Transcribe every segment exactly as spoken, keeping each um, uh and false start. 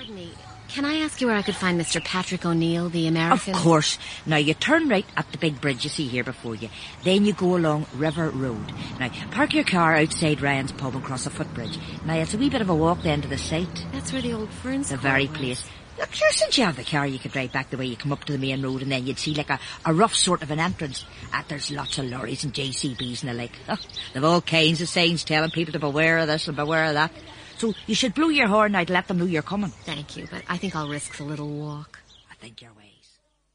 pardon me. Can I ask you where I could find Mister Patrick O'Neill, the American? Of course. Now, you turn right at the big bridge you see here before you. Then you go along River Road. Now, park your car outside Ryan's pub and cross a footbridge. Now, it's a wee bit of a walk then to the site. That's where the old Ferns The Club very was. place. Look, sure, since you have the car, you could drive back the way you come up to the main road and then you'd see like a, a rough sort of an entrance. Uh, there's lots of lorries and J C Bs and the like. Oh, they've all kinds of signs telling people to beware of this and beware of that. So you should blow your horn now to let them know you're coming. Thank you, but I think I'll risk the little walk. I think your ways.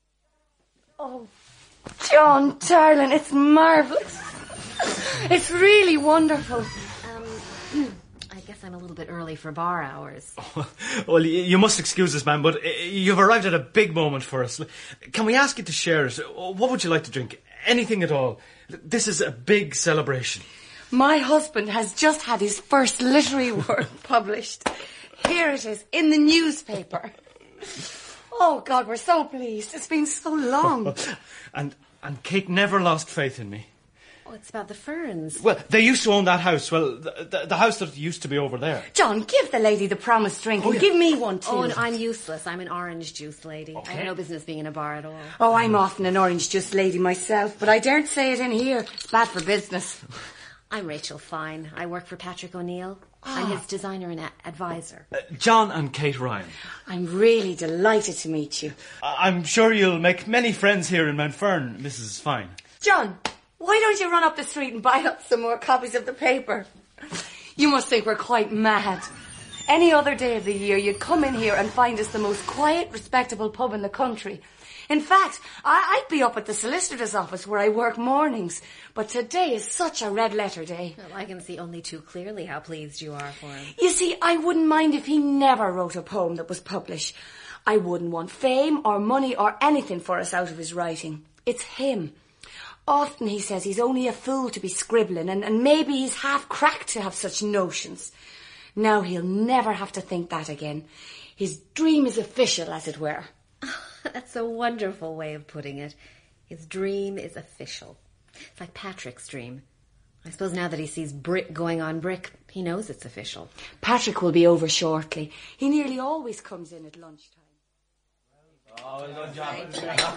Oh, John, darling, it's marvellous. It's really wonderful. Um, I guess I'm a little bit early for bar hours. Oh, well, you, you must excuse us, ma'am, but uh, you've arrived at a big moment for us. Can we ask you to share it? What would you like to drink? Anything at all. This is a big celebration. My husband has just had his first literary work published. Here it is, in the newspaper. Oh, God, we're so pleased. It's been so long. and and Kate never lost faith in me. Oh, it's about the Ferns. Well, they used to own that house. Well, the, the, the house that used to be over there. John, give the lady the promised drink and yeah. give me one, too. Oh, and I'm useless. I'm an orange juice lady. Okay. I have no business being in a bar at all. Oh, I'm often an orange juice lady myself, but I daren't say it in here. It's bad for business. I'm Rachel Fine. I work for Patrick O'Neill. I'm his designer and a- advisor. Uh, John and Kate Ryan. I'm really delighted to meet you. I- I'm sure you'll make many friends here in Mount Fern, Missus Fine. John, why don't you run up the street and buy up some more copies of the paper? You must think we're quite mad. Any other day of the year, you'd come in here and find us the most quiet, respectable pub in the country. In fact, I- I'd be up at the solicitor's office where I work mornings. But today is such a red letter day. Well, I can see only too clearly how pleased you are for him. You see, I wouldn't mind if he never wrote a poem that was published. I wouldn't want fame or money or anything for us out of his writing. It's him. Often he says he's only a fool to be scribbling and, and maybe he's half cracked to have such notions. Now he'll never have to think that again. His dream is official, as it were. That's a wonderful way of putting it. His dream is official. It's like Patrick's dream. I suppose now that he sees brick going on brick, he knows it's official. Patrick will be over shortly. He nearly always comes in at lunchtime. Oh, well done, John.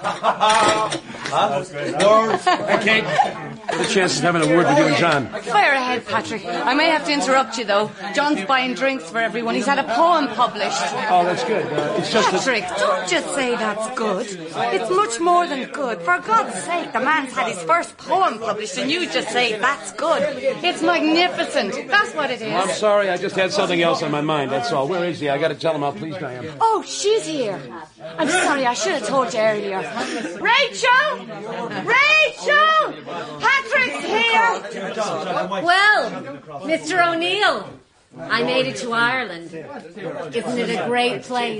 Huh? Hey, Kate. What are the chances of having a word with you and John? Fire ahead, Patrick. I may have to interrupt you, though. John's buying drinks for everyone. He's had a poem published. Oh, that's good. Uh, it's just Patrick, that... don't just say that's good. It's much more than good. For God's sake, the man's had his first poem published and you just say that's good. It's magnificent. That's what it is. I'm sorry, I just had something else on my mind, that's all. Where is he? I got to tell him how pleased I am. Oh, she's here. I'm sorry, I should have told you earlier. Rachel! Rachel! Patrick's here! Well, Mister O'Neill, I made it to Ireland. Isn't it a great place?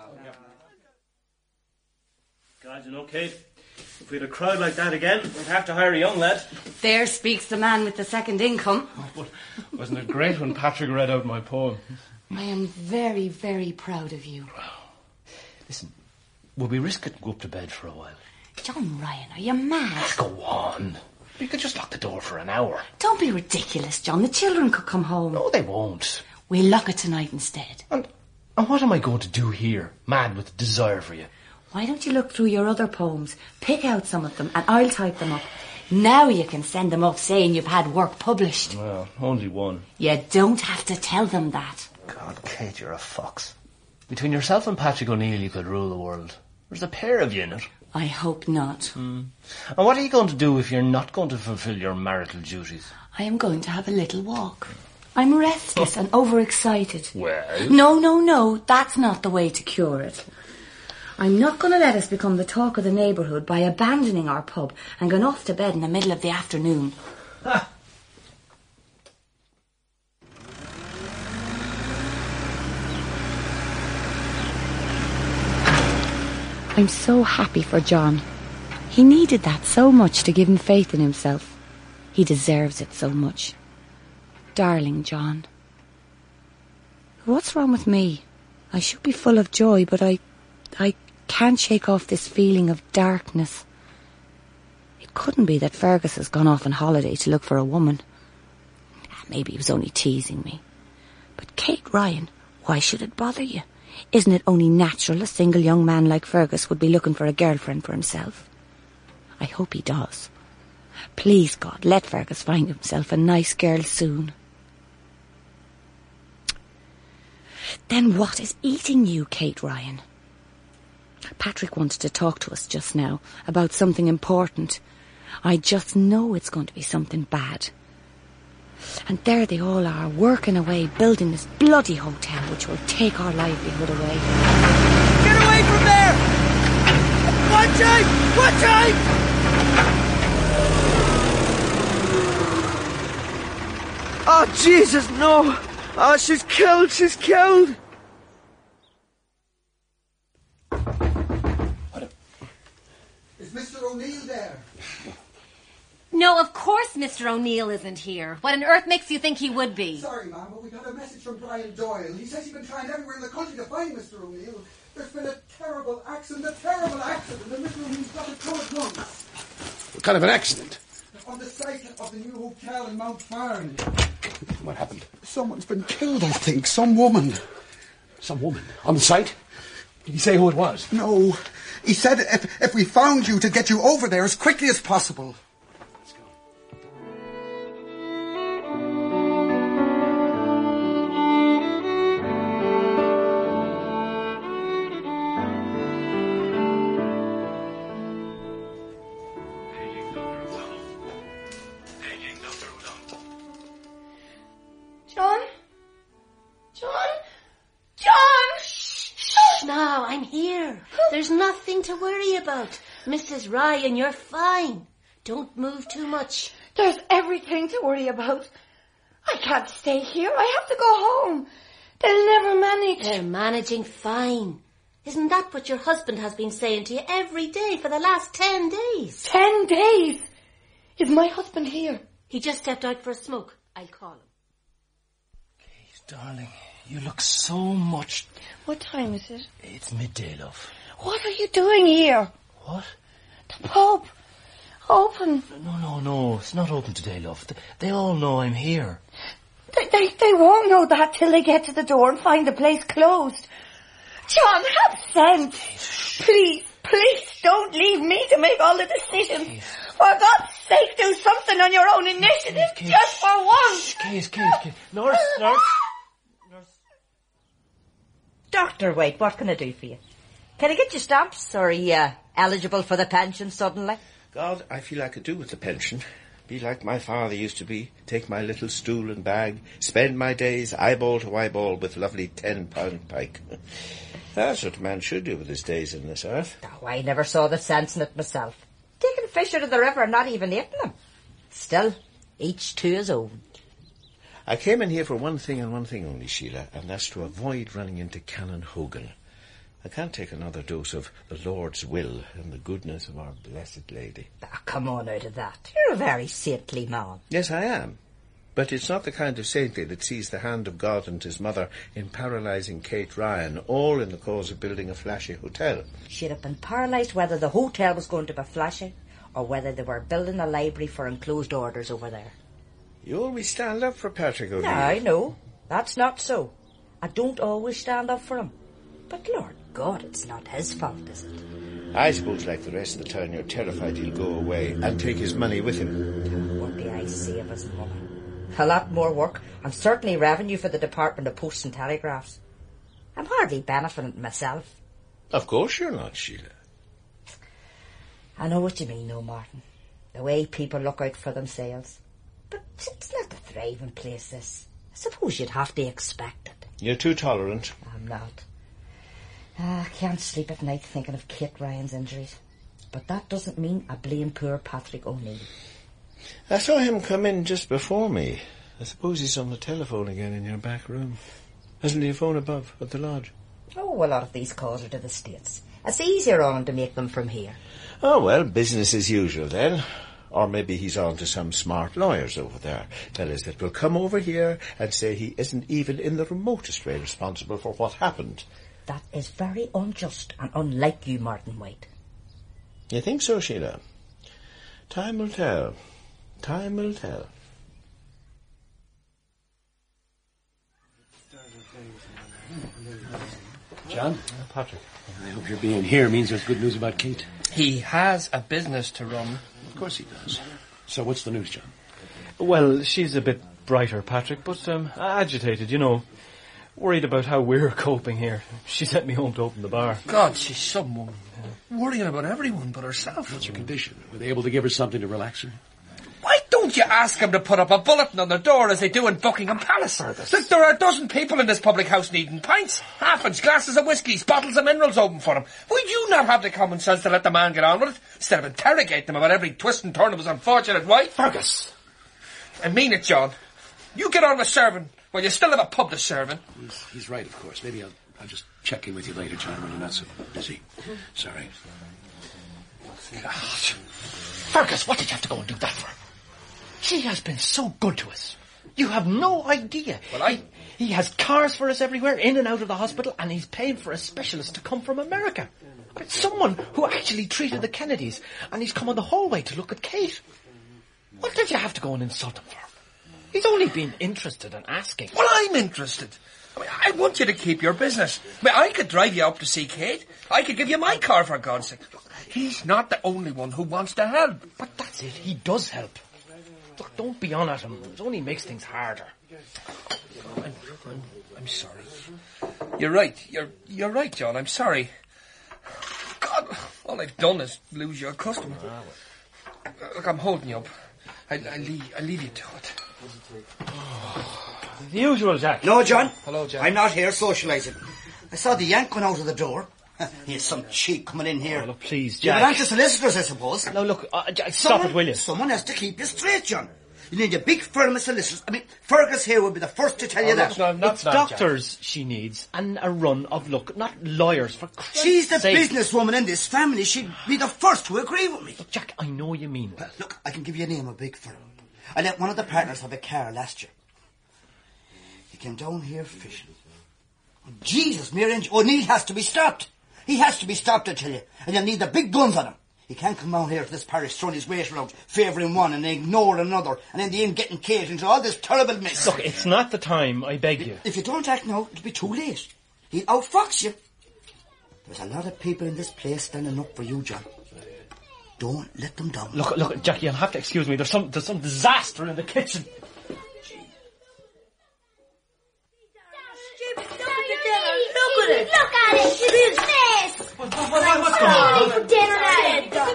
God, you know, Kate, if we had a crowd like that again, we'd have to hire a young lad. There speaks the man with the second income. But wasn't it great when Patrick read out my poem? I am very, very proud of you. Listen, will we risk it and go up to bed for a while? John Ryan, are you mad? Go on. We could just lock the door for an hour. Don't be ridiculous, John. The children could come home. No, they won't. We'll lock it tonight instead. And, and what am I going to do here, mad with desire for you? Why don't you look through your other poems, pick out some of them, and I'll type them up. Now you can send them off saying you've had work published. Well, only one. You don't have to tell them that. God, Kate, you're a fox. Between yourself and Patrick O'Neill, you could rule the world. There's a pair of you in it. I hope not. Mm. And what are you going to do if you're not going to fulfil your marital duties? I am going to have a little walk. I'm restless and overexcited. Well? No, no, no. That's not the way to cure it. I'm not going to let us become the talk of the neighbourhood by abandoning our pub and going off to bed in the middle of the afternoon. Ha! I'm so happy for John. He needed that so much to give him faith in himself. He deserves it so much. Darling John. What's wrong with me? I should be full of joy, but I... I can't shake off this feeling of darkness. It couldn't be that Fergus has gone off on holiday to look for a woman. Maybe he was only teasing me. But Kate Ryan, why should it bother you? Isn't it only natural a single young man like Fergus would be looking for a girlfriend for himself? I hope he does. Please, God, let Fergus find himself a nice girl soon. Then what is eating you, Kate Ryan? Patrick wanted to talk to us just now about something important. I just know it's going to be something bad. And there they all are, working away, building this bloody hotel which will take our livelihood away. Get away from there! Watch out! Watch out! Oh, Jesus, no! Oh, she's killed, she's killed! Is Mister O'Neill there? No, of course Mister O'Neill isn't here. What on earth makes you think he would be? Sorry, ma'am, but we got a message from Brian Doyle. He says he's been trying everywhere in the country to find Mister O'Neill. There's been a terrible accident, a terrible accident, and Mister O'Neill's got to come at once. What kind of an accident? On the site of the new hotel in Mount Farn. What happened? Someone's been killed, I think. Some woman. Some woman? On the site? Did he say who it was? No. He said if, if we found you, to get you over there as quickly as possible. John? John? John! Shh, now, I'm here. There's nothing to worry about. Missus Ryan, you're fine. Don't move too much. There's everything to worry about. I can't stay here. I have to go home. They'll never manage. They're managing fine. Isn't that what your husband has been saying to you every day for the last ten days? Ten days? Is my husband here? He just stepped out for a smoke. I'll call him. Darling, you look so much... What time is it? It's midday, love. What are you doing here? What? The pub. Open. No, no, no. It's not open today, love. They, they all know I'm here. They, they, they won't know that till they get to the door and find the place closed. John, have sense. Please, please don't leave me to make all the decisions. Kate. For God's sake, do something on your own initiative, Kate, Kate. Just for once. Kate, Kate, Kate. Nurse, nurse. Nurse. Doctor White, what can I do for you? Can I get you stamps, or are you uh, eligible for the pension suddenly? God, I feel I could do with the pension. Be like my father used to be. Take my little stool and bag. Spend my days eyeball to eyeball with lovely ten-pound pike. That's what a man should do with his days in this earth. Oh, I never saw the sense in it myself. Taking fish out of the river and not even eating them. Still, each to his own. I came in here for one thing and one thing only, Sheila, and that's to avoid running into Canon Hogan. I can't take another dose of the Lord's will and the goodness of our Blessed Lady. Oh, come on out of that. You're a very saintly man. Yes, I am. But it's not the kind of saintly that sees the hand of God and his mother in paralysing Kate Ryan, all in the cause of building a flashy hotel. She'd have been paralysed whether the hotel was going to be flashy or whether they were building a library for enclosed orders over there. You always stand up for Patrick O'Neill. No, I know. That's not so. I don't always stand up for him. But Lord God, it's not his fault, is it? I suppose, like the rest of the town, you're terrified he'll go away and take his money with him. What do I say of his money? A lot more work, and certainly revenue for the Department of Posts and Telegraphs. I'm hardly benefiting myself. Of course you're not, Sheila. I know what you mean, no, Martin. The way people look out for themselves. But it's not a thriving place, this. I suppose you'd have to expect it. You're too tolerant. I'm not. I can't sleep at night thinking of Kate Ryan's injuries. But that doesn't mean I blame poor Patrick O'Neill. I saw him come in just before me. I suppose he's on the telephone again in your back room. Hasn't he a phone above at the lodge? Oh, a lot of these calls are to the States. It's easier on him to make them from here. Oh, well, business as usual then. Or maybe he's on to some smart lawyers over there. Fellas that will come over here and say he isn't even in the remotest way responsible for what happened. That is very unjust and unlike you, Martin White. You think so, Sheila? Time will tell. Time will tell. John? Uh, Patrick. I hope your being here means there's good news about Kate. He has a business to run. Of course he does. So what's the news, John? Well, she's a bit brighter, Patrick, but um, agitated, you know. Worried about how we're coping here. She sent me home to open the bar. God, she's some woman. Worrying about everyone but herself. What's her condition? Were they able to give her something to relax her? Why don't you ask him to put up a bulletin on the door as they do in Buckingham Palace? Look, there are a dozen people in this public house needing pints, halfpence, glasses of whiskies, bottles of minerals open for them. Would you not have the common sense to let the man get on with it, instead of interrogating him about every twist and turn of his unfortunate wife? Fergus! I mean it, John. You get on with serving. Well, you still have a pub to serve in. He's, he's right, of course. Maybe I'll, I'll just check in with you later, John, when you're not so busy. Sorry. God. Fergus, what did you have to go and do that for? She has been so good to us. You have no idea. Well, I... He has cars for us everywhere, in and out of the hospital, and he's paying for a specialist to come from America. It's someone who actually treated the Kennedys, and he's come on the whole way to look at Kate. What did you have to go and insult him for? He's only been interested in asking. Well, I'm interested. I mean, I want you to keep your business. I mean, I could drive you up to see Kate. I could give you my car, for God's sake. Look, he's not the only one who wants to help. But that's it. He does help. Look, don't be on at him. It only makes things harder. I'm, I'm, I'm sorry. You're right. You're, you're right, John. I'm sorry. God, all I've done is lose your customer. Look, I'm holding you up. I, I, leave, I leave you to it. The usual, Jack. No, John. Hello, Jack. I'm not here socialising. I saw the Yank going out of the door. He has some cheek coming in here. Oh, look, please, Jack. Jack. You're to solicitors, I suppose. No, look, uh, Jack, stop someone, it, will you? Someone has to keep you straight, John. You need a big firm of solicitors. I mean, Fergus here would be the first to tell oh, you that. No, not it's that, doctors Jack. She needs, and a run of luck, not lawyers, for Christ's She's the sake. businesswoman in this family. She'd be the first to agree with me. Look, Jack, I know you mean well. Look, I can give you a name of a big firm. I let one of the partners have a car last year. He came down here fishing. Oh, Jesus, Mary O'Neill has to be stopped. He has to be stopped, I tell you. And you'll need the big guns on him. He can't come down here to this parish throwing his weight around, favouring one and ignoring another, and in the end getting Kate into all this terrible mess. Look, it's not the time, I beg you. If you don't act now, it'll be too late. He'll outfox you. There's a lot of people in this place standing up for you, John. Don't let them down. Look, look, Jackie, you'll have to excuse me. There's some, there's some disaster in the kitchen. Look at it! Look at it! It's a mess! What, what, what, what's going on? For dinner at it!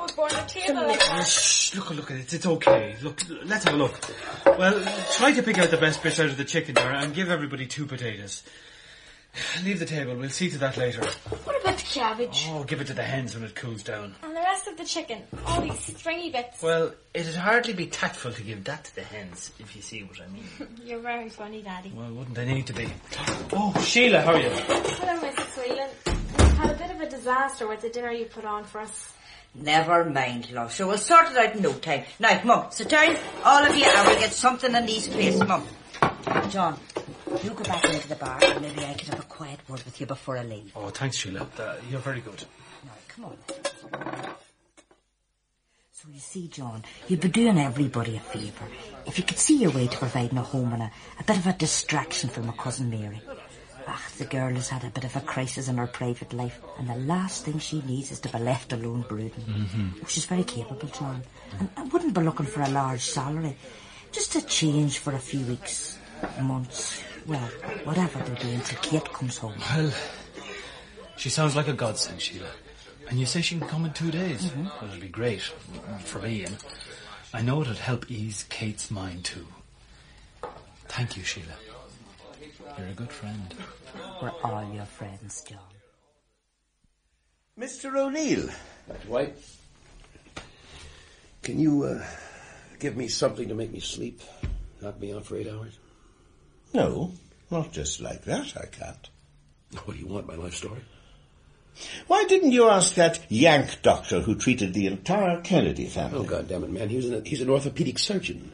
Shh, look, look at it. It's okay. Look, let's have a look. Well, try to pick out the best bits out of the chicken there and give everybody two potatoes. Leave the table. We'll see to that later. What about the cabbage? Oh, give it to the hens when it cools down. And the rest of the chicken. All these stringy bits. Well, it'd hardly be tactful to give that to the hens, if you see what I mean. You're very funny, Daddy. Well, wouldn't I need to be? Oh, Sheila, how are you? Hello, Missus Whelan. We've had a bit of a disaster with the dinner you put on for us. Never mind, love. So we'll sort it out in no time. Now, Mum, sit down, all of you, and we'll get something in these places. Mum. John, you go back into the bar, and maybe I could have a quiet word with you before I leave. Oh, thanks, Sheila. Uh, you're very good. Now, come on. So you see, John, you'd be doing everybody a favour if you could see your way to providing a home and a, a bit of a distraction for my cousin Mary. Ah, the girl has had a bit of a crisis in her private life, and the last thing she needs is to be left alone brooding. Mm-hmm. Oh, she's very capable, John, and I wouldn't be looking for a large salary. Just a change for a few weeks, months, well, whatever they're doing till Kate comes home. Well, she sounds like a godsend, Sheila. And you say she can come in two days. Mm-hmm. Well, it'll be great for me, and I know it'll help ease Kate's mind too. Thank you, Sheila. You're a good friend. We're all your friends, John. Mister O'Neill. Dwight, can you uh, give me something to make me sleep? Knock me out for eight hours? No, not just like that, I can't. What do you want, my life story? Why didn't you ask that Yank doctor who treated the entire Kennedy family? Oh, God damn it, man. He was an, he's an orthopedic surgeon.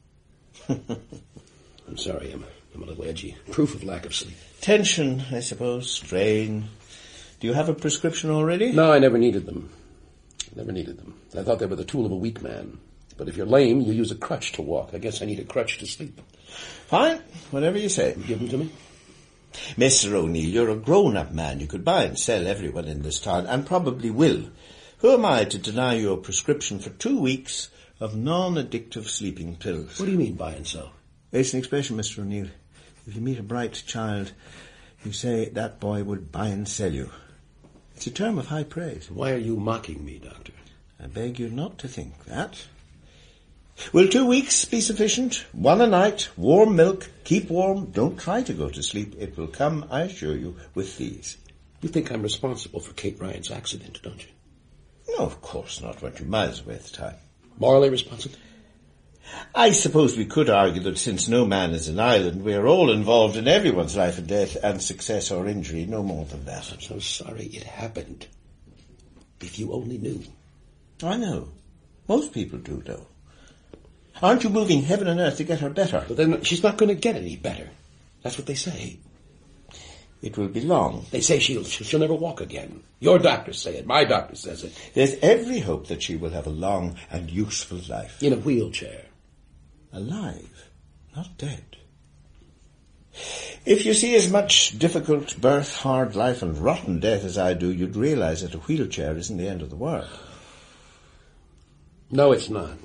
I'm sorry, I'm, I'm a little edgy. Proof of lack of sleep. Tension, I suppose, strain. Do you have a prescription already? No, I never needed them. Never needed them. I thought they were the tool of a weak man. But if you're lame, you use a crutch to walk. I guess I need a crutch to sleep. Fine, whatever you say. Give them to me? Mister O'Neill, you're a grown-up man. You could buy and sell everyone in this town, and probably will. Who am I to deny you a prescription for two weeks of non-addictive sleeping pills? What do you mean, buy and sell? It's an expression, Mister O'Neill. If you meet a bright child, you say that boy will buy and sell you. It's a term of high praise. Why are you mocking me, Doctor? I beg you not to think that. Will two weeks be sufficient? One a night, warm milk, keep warm, don't try to go to sleep. It will come, I assure you, with these. You think I'm responsible for Kate Ryan's accident, don't you? No, of course not. Weren't you miles away at the time? Morally responsible? I suppose we could argue that since no man is an island, we are all involved in everyone's life and death, and success or injury, no more than that. I'm so sorry it happened. If you only knew. I know. Most people do, though. Aren't you moving heaven and earth to get her better? But then she's not going to get any better. That's what they say. It will be long. They say she'll, she'll never walk again. Your doctors say it. My doctor says it. There's every hope that she will have a long and useful life. In a wheelchair. Alive, not dead. If you see as much difficult birth, hard life and rotten death as I do, you'd realize that a wheelchair isn't the end of the world. No, it's not.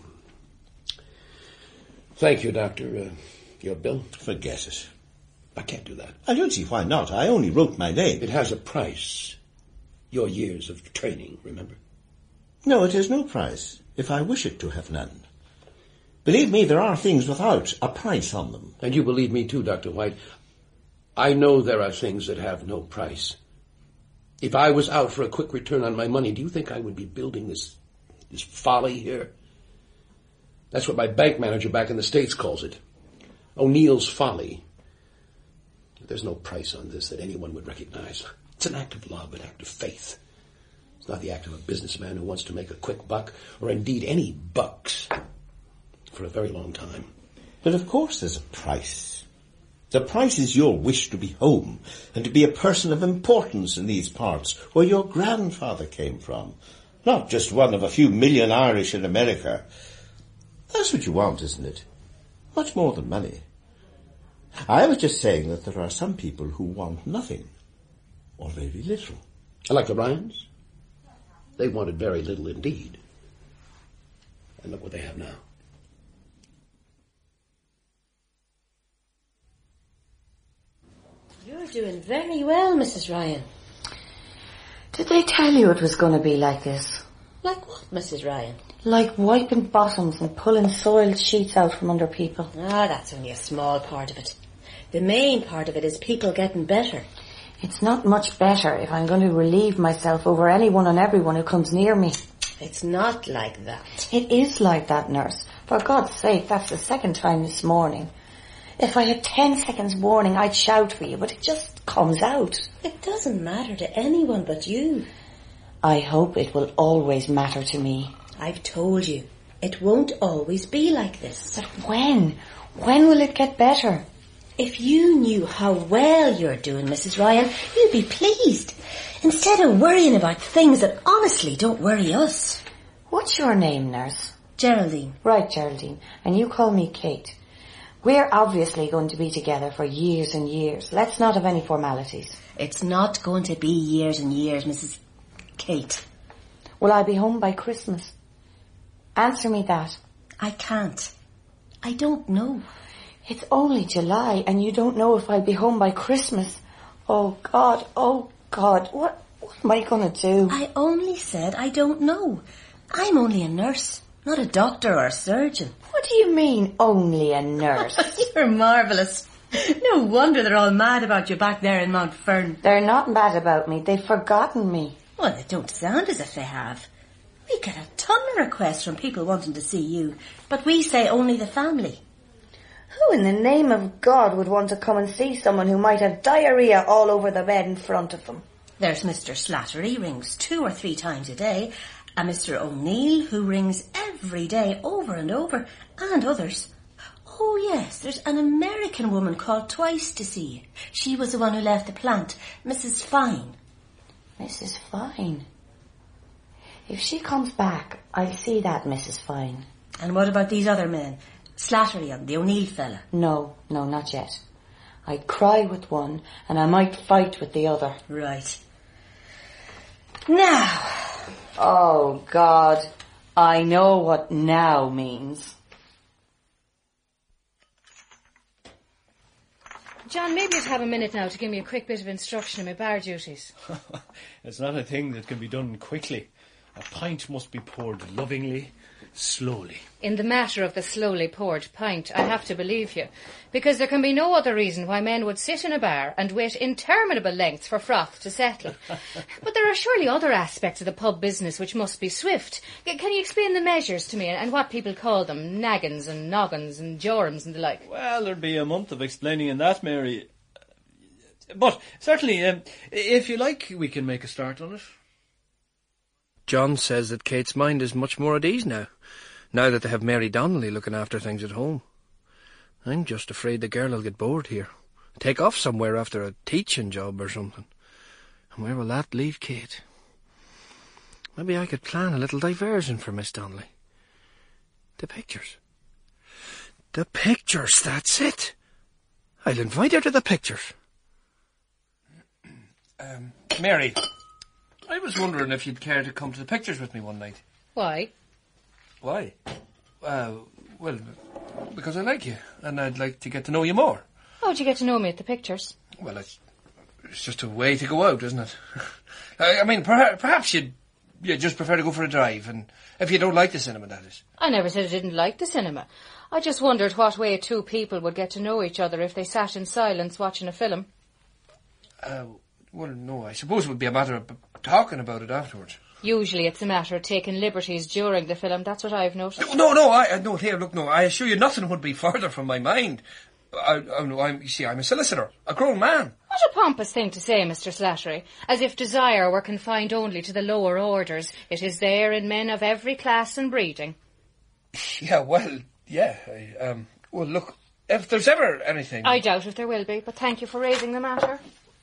Thank you, Doctor. Uh, your bill? Forget it. I can't do that. I don't see why not. I only wrote my name. It has a price. Your years of training, remember? No, it has no price, if I wish it to have none. Believe me, there are things without a price on them. And you believe me too, Doctor White. I know there are things that have no price. If I was out for a quick return on my money, do you think I would be building this, this folly here? That's what my bank manager back in the States calls it. O'Neill's folly. There's no price on this that anyone would recognize. It's an act of love, an act of faith. It's not the act of a businessman who wants to make a quick buck, or indeed any bucks, for a very long time. But of course there's a price. The price is your wish to be home, and to be a person of importance in these parts, where your grandfather came from. Not just one of a few million Irish in America. That's what you want, isn't it? Much more than money. I was just saying that there are some people who want nothing, or very little. Like the Ryans? They wanted very little indeed. And look what they have now. You're doing very well, Missus Ryan. Did they tell you it was going to be like this? Like what, Missus Ryan? Like wiping bottoms and pulling soiled sheets out from under people. Ah, that's only a small part of it. The main part of it is people getting better. It's not much better if I'm going to relieve myself over anyone and everyone who comes near me. It's not like that. It is like that, nurse. For God's sake, that's the second time this morning. If I had ten seconds warning, I'd shout for you, but it just comes out. It doesn't matter to anyone but you. I hope it will always matter to me. I've told you, it won't always be like this. But when? When will it get better? If you knew how well you're doing, Missus Ryan, you'd be pleased. Instead of worrying about things that honestly don't worry us. What's your name, nurse? Geraldine. Right, Geraldine. And you call me Kate. We're obviously going to be together for years and years. Let's not have any formalities. It's not going to be years and years, Missus Kate. Will I be home by Christmas? Answer me that. I can't. I don't know. It's only July and you don't know if I'll be home by Christmas. Oh, God, oh, God, what, what am I going to do? I only said I don't know. I'm only a nurse, not a doctor or a surgeon. What do you mean, only a nurse? You're marvellous. No wonder they're all mad about you back there in Mount Fern. They're not mad about me. They've forgotten me. Well, they don't sound as if they have. We get a ton of requests from people wanting to see you, but we say only the family. Who in the name of God would want to come and see someone who might have diarrhea all over the bed in front of them? There's Mister Slattery, rings two or three times a day, and Mister O'Neill, who rings every day over and over, and others. Oh, yes, there's an American woman called twice to see you. She was the one who left the plant, Missus Fine. Missus Fine? If she comes back, I'll see that Missus Fine. And what about these other men? Slattery and the O'Neill fella? No, no, not yet. I'd cry with one and I might fight with the other. Right. Now. Oh, God. I know what now means. John, maybe you'd have a minute now to give me a quick bit of instruction in my bar duties. It's not a thing that can be done quickly. A pint must be poured lovingly, slowly. In the matter of the slowly poured pint, I have to believe you, because there can be no other reason why men would sit in a bar and wait interminable lengths for froth to settle. But there are surely other aspects of the pub business which must be swift. Can you explain the measures to me and what people call them, naggins and noggins and jorums and the like? Well, there'd be a month of explaining in that, Mary. But certainly, um, if you like, we can make a start on it. John says that Kate's mind is much more at ease now, now that they have Mary Donnelly looking after things at home. I'm just afraid the girl will get bored here, take off somewhere after a teaching job or something. And where will that leave Kate? Maybe I could plan a little diversion for Miss Donnelly. The pictures. The pictures, that's it. I'll invite her to the pictures. Um, Mary, I was wondering if you'd care to come to the pictures with me one night. Why? Why? Uh, well, because I like you, and I'd like to get to know you more. How'd you get to know me at the pictures? Well, it's, it's just a way to go out, isn't it? I, I mean, perhaps, perhaps you'd, you'd just prefer to go for a drive, and if you don't like the cinema, that is. I never said I didn't like the cinema. I just wondered what way two people would get to know each other if they sat in silence watching a film. Uh, well, no, I suppose it would be a matter of talking about it afterwards. Usually it's a matter of taking liberties during the film. That's what I've noticed. No, no, I, no, here, look, no, I assure you nothing would be further from my mind. I, I, I'm, you see, I'm a solicitor, a grown man. What a pompous thing to say, Mister Slattery, as if desire were confined only to the lower orders. It is there in men of every class and breeding. Yeah, well, yeah, I, um, well, look, if there's ever anything... I doubt if there will be, but thank you for raising the matter.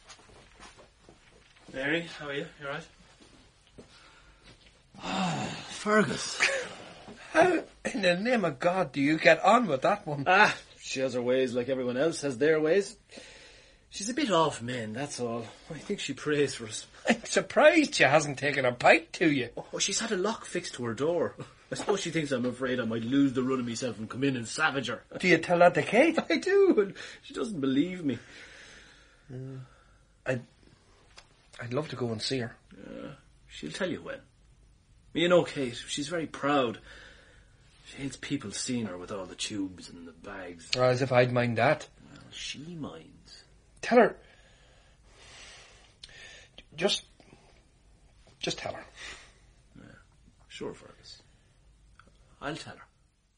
Mary, how are you? You all right? Ah, Fergus. How in the name of God do you get on with that one? Ah, she has her ways like everyone else has their ways. She's a bit off men, that's all. I think she prays for us. I'm surprised she hasn't taken a bite to you. Oh, she's had a lock fixed to her door. I suppose she thinks I'm afraid I might lose the run of myself and come in and savage her. Do you tell that to Kate? I do, and she doesn't believe me. Uh, I'd, I'd love to go and see her. Uh, she'll tell you when. You know, Kate, she's very proud. She hates people seeing her with all the tubes and the bags. Or as if I'd mind that. Well, she minds. Tell her. Just... Just tell her. Yeah, sure, Fergus. I'll tell her.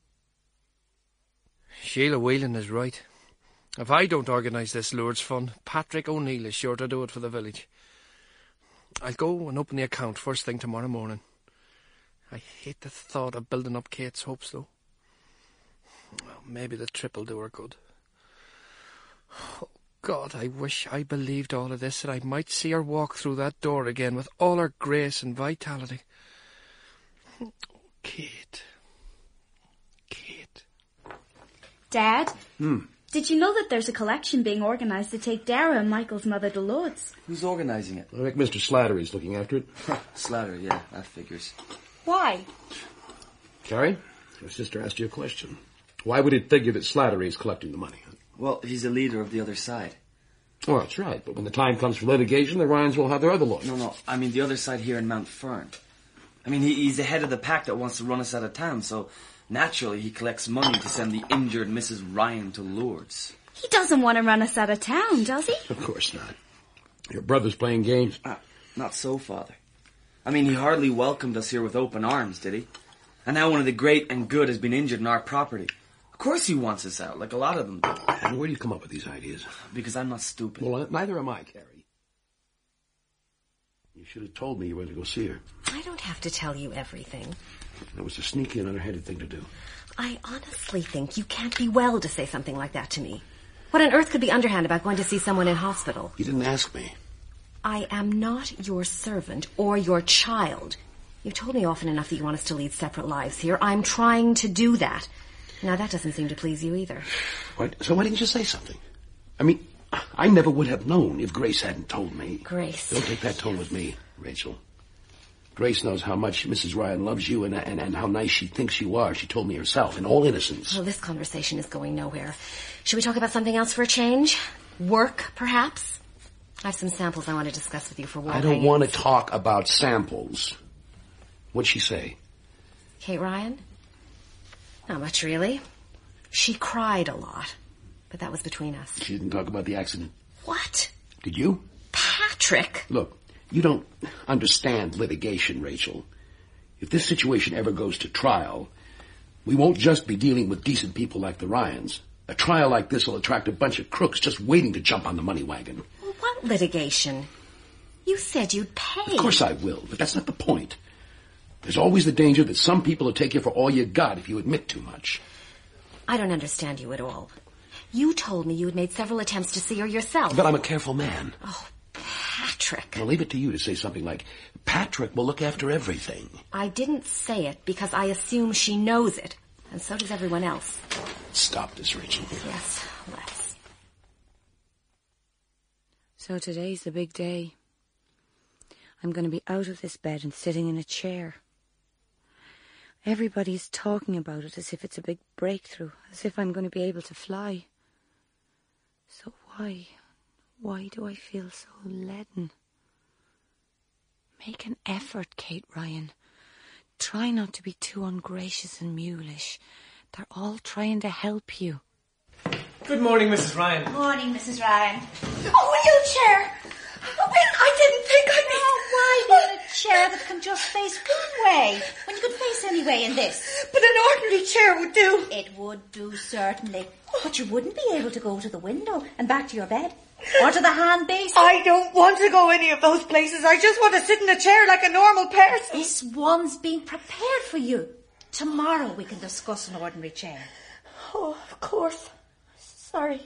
Sheila Whelan is right. If I don't organise this Lourdes fund, Patrick O'Neill is sure to do it for the village. I'll go and open the account first thing tomorrow morning. I hate the thought of building up Kate's hopes, though. Well, maybe the trip will do her good. Oh, God, I wish I believed all of this, and I might see her walk through that door again with all her grace and vitality. Oh, Kate. Kate. Dad? Hmm. Did you know that there's a collection being organised to take Dara and Michael's mother to Lourdes? Who's organising it? I think Mister Slattery's looking after it. Slattery, yeah, that figures. Why? Carrie, your sister asked you a question. Why would it figure that Slattery's collecting the money? Huh? Well, he's the leader of the other side. Oh, that's right. But when the time comes for litigation, the Ryans will have their other lawyers. No, no, I mean the other side here in Mount Fern. I mean, he, he's the head of the pack that wants to run us out of town, so naturally he collects money to send the injured Missus Ryan to Lourdes. He doesn't want to run us out of town, does he? Of course not. Your brother's playing games. Ah, not so, Father. I mean, he hardly welcomed us here with open arms, did he? And now one of the great and good has been injured in our property. Of course he wants us out, like a lot of them do. And where do you come up with these ideas? Because I'm not stupid. Well, neither am I, Carrie. You should have told me you were going to go see her. I don't have to tell you everything. That was a sneaky and underhanded thing to do. I honestly think you can't be well to say something like that to me. What on earth could be underhand about going to see someone in hospital? You didn't ask me. I am not your servant or your child. You've told me often enough that you want us to lead separate lives here. I'm trying to do that. Now, that doesn't seem to please you either. Why, so why didn't you say something? I mean, I never would have known if Grace hadn't told me. Grace. Don't take that tone with me, Rachel. Grace knows how much Missus Ryan loves you and, and, and how nice she thinks you are. She told me herself, in all innocence. Well, this conversation is going nowhere. Should we talk about something else for a change? Work, perhaps? I have some samples I want to discuss with you for wall I don't hangings. want to talk about samples. What'd she say? Kate Ryan? Not much, really. She cried a lot, but that was between us. She didn't talk about the accident. What? Did you? Patrick! Look, you don't understand litigation, Rachel. If this situation ever goes to trial, we won't just be dealing with decent people like the Ryans. A trial like this will attract a bunch of crooks just waiting to jump on the money wagon. Well, what litigation? You said you'd pay. Of course I will, but that's not the point. There's always the danger that some people will take you for all you got if you admit too much. I don't understand you at all. You told me you had made several attempts to see her yourself. But I'm a careful man. Oh, Patrick. I'll leave it to you to say something like, Patrick will look after everything. I didn't say it because I assume she knows it, and so does everyone else. Stop this, Rachel. Yes, let's. So today's the big day. I'm going to be out of this bed and sitting in a chair. Everybody's talking about it as if it's a big breakthrough, as if I'm going to be able to fly. So why, why do I feel so leaden? Make an effort, Kate Ryan. Try not to be too ungracious and mulish. They're all trying to help you. Good morning, Missus Ryan. Morning, Missus Ryan. Oh, wheelchair! Well, I didn't think I'd be... Oh, why be in a chair that can just face one way, when you could face any way in this? But an ordinary chair would do. It would do, certainly. But you wouldn't be able to go to the window and back to your bed. Or to the hand base. I don't want to go any of those places. I just want to sit in a chair like a normal person. This one's being prepared for you. Tomorrow we can discuss an ordinary chair. Oh, of course. Sorry.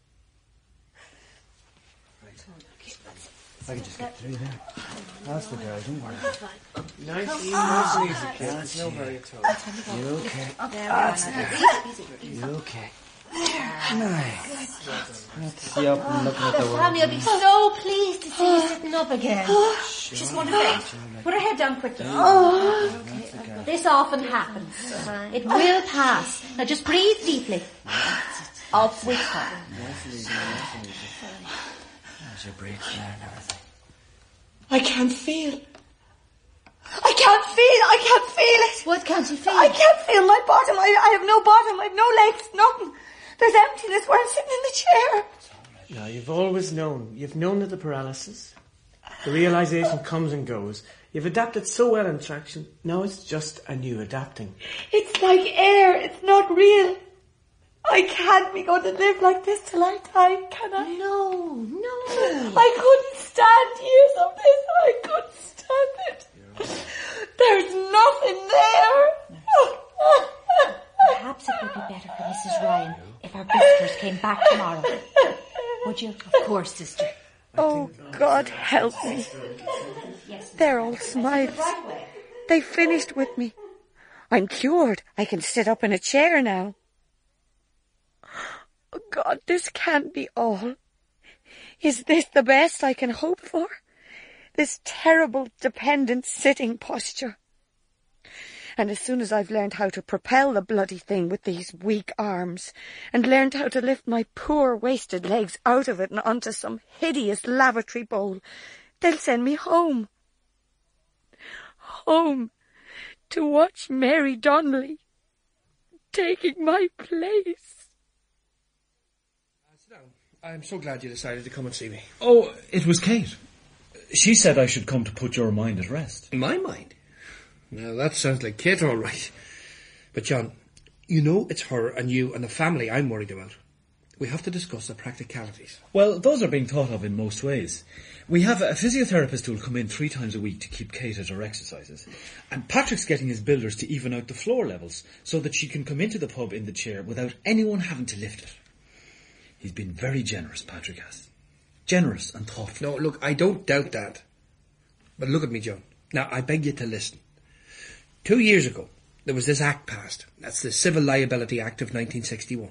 I can just get through there. That's the girl, don't worry. Nice, easy, nice and easy, kid. It's no hurry at all. You okay? That's You okay? Nice. Let's see up and looking at the world. Tommy will be so pleased to see you sitting up again. She's going to faint. Put her head down quickly. Oh. This often happens. It will pass. Now just breathe deeply. Up with her. There's your breath there and everything. I can't feel. I can't feel. I can't feel it. What can't you feel? I can't feel my bottom. I, I have no bottom. I have no legs. Nothing. There's emptiness where I'm sitting in the chair. Now, you've always known. You've known of the paralysis. The realisation comes and goes. You've adapted so well in traction. Now it's just a new adapting. It's like air. It's not real. I can't be going to live like this till I die, can I? No, no. I couldn't stand years of this. I couldn't stand it. There's nothing there. Perhaps it would be better for Missus Ryan if our visitors came back tomorrow. Would you? Of course, sister. Oh, God help me. They're all smiles. They finished with me. I'm cured. I can sit up in a chair now. Oh, God, this can't be all. Is this the best I can hope for? This terrible dependent sitting posture. And as soon as I've learned how to propel the bloody thing with these weak arms, and learned how to lift my poor wasted legs out of it and onto some hideous lavatory bowl, they'll send me home. Home to watch Mary Donnelly taking my place. I'm so glad you decided to come and see me. Oh, it was Kate. She said I should come to put your mind at rest. My mind? Now, that sounds like Kate, all right. But, John, you know it's her and you and the family I'm worried about. We have to discuss the practicalities. Well, those are being thought of in most ways. We have a physiotherapist who will come in three times a week to keep Kate at her exercises. And Patrick's getting his builders to even out the floor levels so that she can come into the pub in the chair without anyone having to lift it. He's been very generous, Patrick has. Generous and thoughtful. No, look, I don't doubt that. But look at me, John. Now, I beg you to listen. Two years ago, there was this act passed. That's the Civil Liability Act of nineteen sixty-one.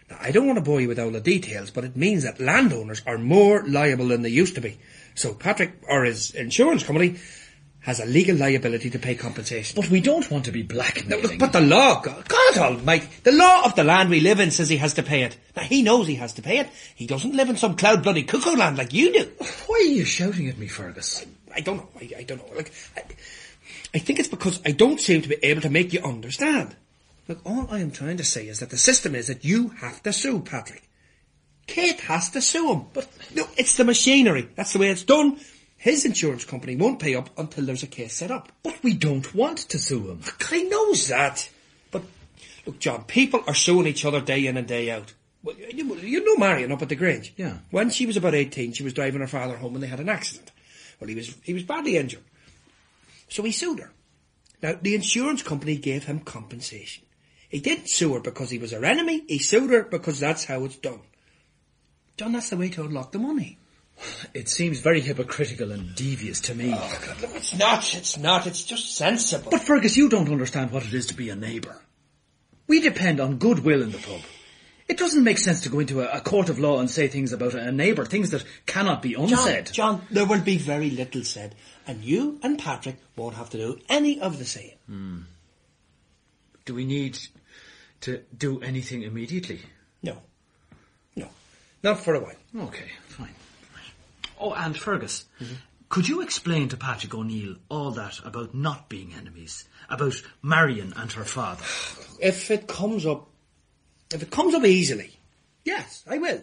Now, I don't want to bore you with all the details, but it means that landowners are more liable than they used to be. So Patrick, or his insurance company, has a legal liability to pay compensation. But we don't want to be blackmailing. But the law, God, God almighty, the law of the land we live in says he has to pay it. Now, he knows he has to pay it. He doesn't live in some cloud bloody cuckoo land like you do. Why are you shouting at me, Fergus? I, I don't know. I, I don't know. Like, I, I think it's because I don't seem to be able to make you understand. Look, all I am trying to say is that the system is that you have to sue Patrick. Kate has to sue him. But no, it's the machinery. That's the way it's done. His insurance company won't pay up until there's a case set up. But we don't want to sue him. I knows that. But, look, John, people are suing each other day in and day out. Well, you, you know Marion up at the Grange. Yeah. When she was about eighteen, she was driving her father home and they had an accident. Well, he was he was badly injured. So he sued her. Now, the insurance company gave him compensation. He didn't sue her because he was her enemy. He sued her because that's how it's done. John, that's the way to unlock the money. It seems very hypocritical and devious to me. Oh, God, look, it's not, it's not, it's just sensible. But Fergus, you don't understand what it is to be a neighbour. We depend on goodwill in the pub. It doesn't make sense to go into a, a court of law and say things about a neighbour, things that cannot be unsaid. John, John, there will be very little said, and you and Patrick won't have to do any of the saying. Hmm. Do we need to do anything immediately? No. No. Not for a while. Okay, fine. Oh, and Fergus, mm-hmm. could you explain to Patrick O'Neill all that about not being enemies, about Marion and her father? If it comes up, if it comes up easily, yes, I will.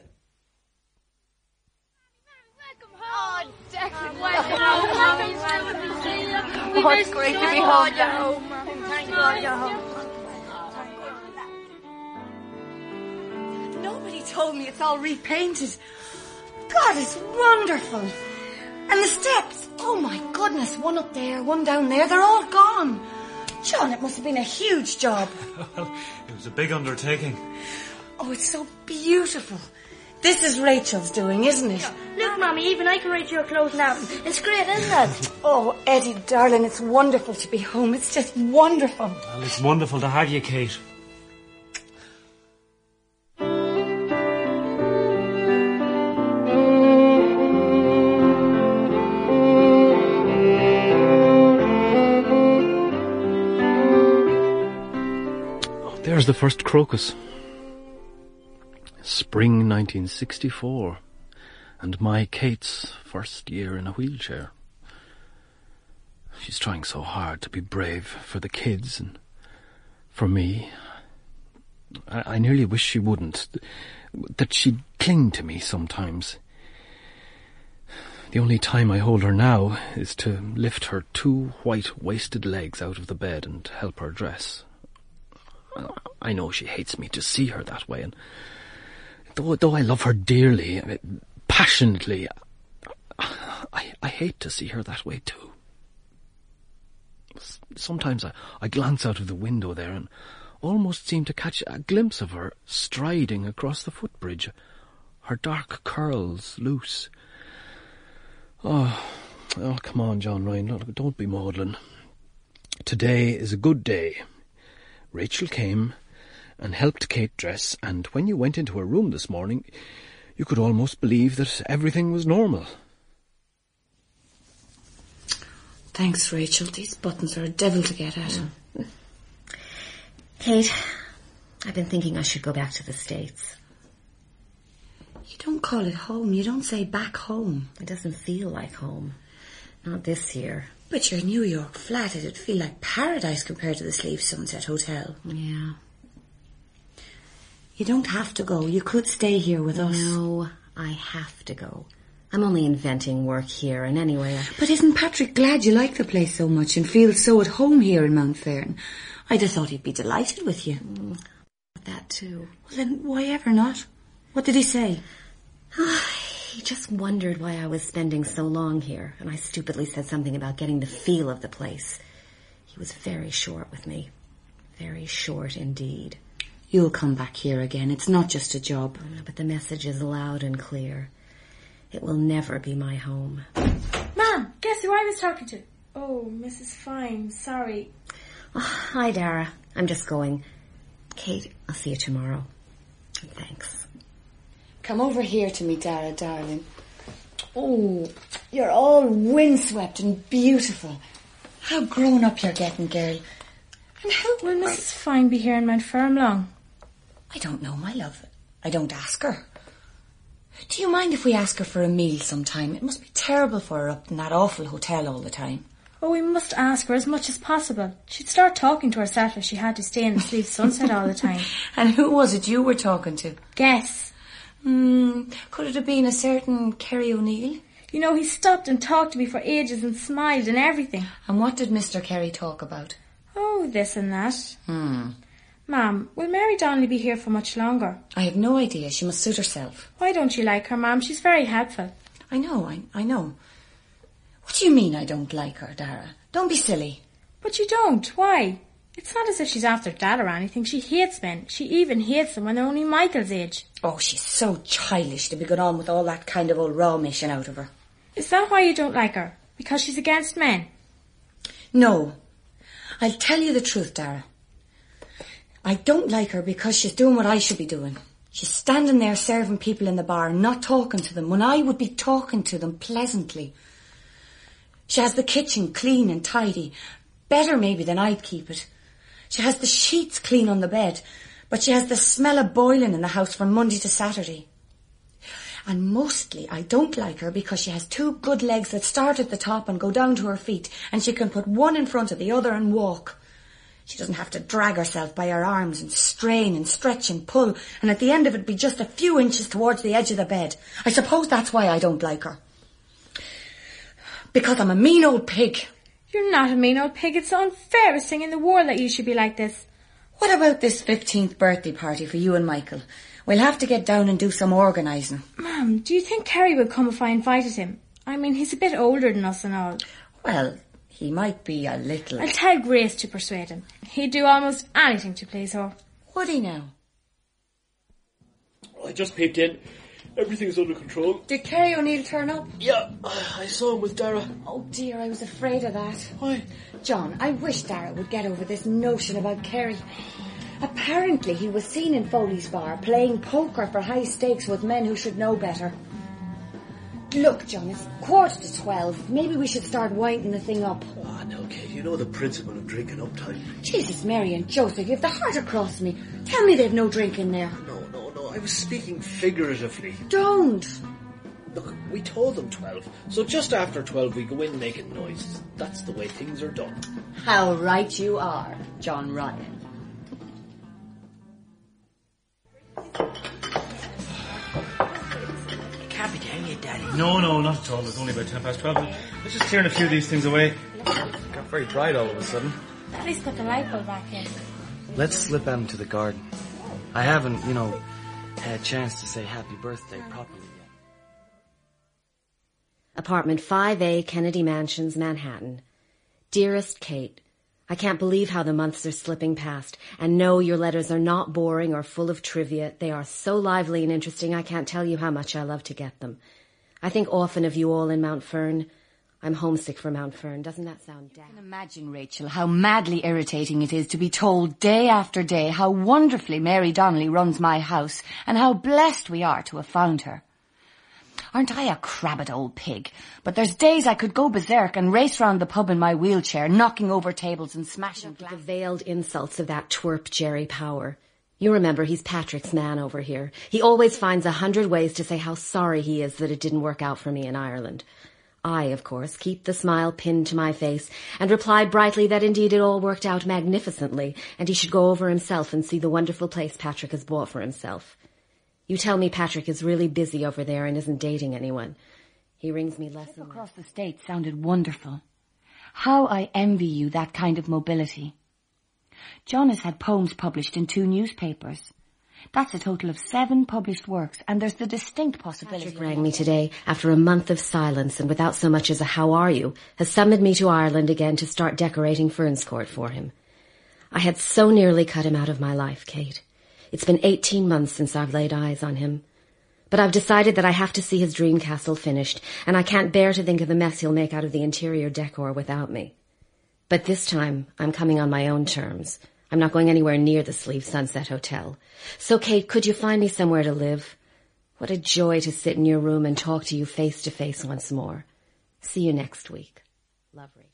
Oh, Declan, welcome home. Oh, it's great to be home, Dad. Thank God you're home. Nobody told me it's all repainted. God, it's wonderful. And the steps, oh my goodness, one up there, one down there, they're all gone. John, it must have been a huge job. Well, it was a big undertaking. Oh, it's so beautiful. This is Rachel's doing, isn't it? Look, Mommy, even I can write your clothes now. It's great, isn't it? Oh, Eddie, darling, it's wonderful to be home. It's just wonderful. Well, it's wonderful to have you, Kate. There's the first crocus. Spring nineteen sixty-four, and my Kate's first year in a wheelchair. She's trying so hard to be brave for the kids and for me. I, I nearly wish she wouldn't, that she'd cling to me sometimes. The only time I hold her now is to lift her two white wasted legs out of the bed and help her dress. I know she hates me to see her that way, and though, though I love her dearly, passionately, I, I hate to see her that way too. Sometimes I, I glance out of the window there and almost seem to catch a glimpse of her striding across the footbridge, her dark curls loose. Oh, oh, come on, John Ryan, don't be maudlin. Today is a good day. Rachel came and helped Kate dress, and when you went into her room this morning, you could almost believe that everything was normal. Thanks, Rachel. These buttons are a devil to get at. Mm. Kate, I've been thinking I should go back to the States. You don't call it home. You don't say back home. It doesn't feel like home. Not this year. But your New York flat, it'd feel like paradise compared to the Sleeve Sunset Hotel. Yeah. You don't have to go. You could stay here with us. No, I have to go. I'm only inventing work here, and anyway... I... But isn't Patrick glad you like the place so much and feel so at home here in Mount Fern? I'd have thought he'd be delighted with you. Mm, that too. Well, then why ever not? What did he say? He just wondered why I was spending so long here, and I stupidly said something about getting the feel of the place. He was very short with me. Very short indeed. You'll come back here again. It's not just a job. Oh, but the message is loud and clear. It will never be my home. Mom, guess who I was talking to? Oh, Missus Fine, sorry. Oh, hi, Dara. I'm just going. Kate, I'll see you tomorrow. Thanks. Come over here to me, Dara, darling. Oh, you're all windswept and beautiful. How grown up you're getting, girl. And who will Missus Fine be here in Mount Firm long? I don't know, my love. I don't ask her. Do you mind if we ask her for a meal sometime? It must be terrible for her up in that awful hotel all the time. Oh, we must ask her as much as possible. She'd start talking to herself if she had to stay in the Sleeve Sunset all the time. And who was it you were talking to? Guess. Hmm, could it have been a certain Kerry O'Neill? You know, he stopped and talked to me for ages and smiled and everything. And what did Mister Kerry talk about? Oh, this and that. Hmm. Ma'am, will Mary Donnelly be here for much longer? I have no idea. She must suit herself. Why don't you like her, ma'am? She's very helpful. I know, I, I know. What do you mean I don't like her, Dara? Don't be silly. But you don't. Why? It's not as if she's after Dad or anything. She hates men. She even hates them when they're only Michael's age. Oh, she's so childish to be going on with all that kind of old raw mission out of her. Is that why you don't like her? Because she's against men? No. I'll tell you the truth, Dara. I don't like her because she's doing what I should be doing. She's standing there serving people in the bar and not talking to them when I would be talking to them pleasantly. She has the kitchen clean and tidy, better maybe than I'd keep it. She has the sheets clean on the bed, but she has the smell of boiling in the house from Monday to Saturday. And mostly I don't like her because she has two good legs that start at the top and go down to her feet, and she can put one in front of the other and walk. She doesn't have to drag herself by her arms and strain and stretch and pull, and at the end of it be just a few inches towards the edge of the bed. I suppose that's why I don't like her. Because I'm a mean old pig. You're not a mean old pig. It's the unfairest thing in the world that you should be like this. What about this fifteenth birthday party for you and Michael? We'll have to get down and do some organising. Ma'am, do you think Kerry would come if I invited him? I mean, he's a bit older than us and all. Well, he might be a little... I'll tell Grace to persuade him. He'd do almost anything to please her. Would he now? I just peeped in. Everything's under control. Did Kerry O'Neill turn up? Yeah, I saw him with Dara. Oh dear, I was afraid of that. Why? John, I wish Dara would get over this notion about Kerry. Apparently he was seen in Foley's bar playing poker for high stakes with men who should know better. Look, John, it's quarter to twelve. Maybe we should start winding the thing up. Ah, oh, no, Kate, you know the principle of drinking uptime. Jesus, Mary and Joseph, you've the heart across me. Tell me they've no drink in there. No, no, no, I was speaking figuratively. Don't. Look, we told them twelve, so just after twelve we go in making noise. That's the way things are done. How right you are, John Ryan. Can't be down yet, Daddy. No, no, not at all. It's only about ten past twelve. I was just clearing a few of these things away. Got very bright all of a sudden. Daddy's put the light bulb back in. Let's slip out into the garden. I haven't, you know, had a chance to say happy birthday properly yet. Apartment five A, Kennedy Mansions, Manhattan. Dearest Kate, I can't believe how the months are slipping past. And no, your letters are not boring or full of trivia. They are so lively and interesting, I can't tell you how much I love to get them. I think often of you all in Mount Fern. I'm homesick for Mount Fern. Doesn't that sound daft? I can imagine, Rachel, how madly irritating it is to be told day after day how wonderfully Mary Donnelly runs my house and how blessed we are to have found her. Aren't I a crabbed old pig? But there's days I could go berserk and race round the pub in my wheelchair, knocking over tables and smashing glass. The veiled insults of that twerp Jerry Power. You remember, he's Patrick's man over here. He always finds a hundred ways to say how sorry he is that it didn't work out for me in Ireland. I, of course, keep the smile pinned to my face and reply brightly that indeed it all worked out magnificently and he should go over himself and see the wonderful place Patrick has bought for himself. You tell me Patrick is really busy over there and isn't dating anyone. He rings me less and less. Across the state sounded wonderful. How I envy you that kind of mobility. John has had poems published in two newspapers. That's a total of seven published works, and there's the distinct possibility... Patrick rang me today after a month of silence and without so much as a how are you, has summoned me to Ireland again to start decorating Ferns Court for him. I had so nearly cut him out of my life, Kate. It's been eighteen months since I've laid eyes on him. But I've decided that I have to see his dream castle finished, and I can't bear to think of the mess he'll make out of the interior decor without me. But this time, I'm coming on my own terms. I'm not going anywhere near the Sleeve Sunset Hotel. So, Kate, could you find me somewhere to live? What a joy to sit in your room and talk to you face to face once more. See you next week. Love, Rachel.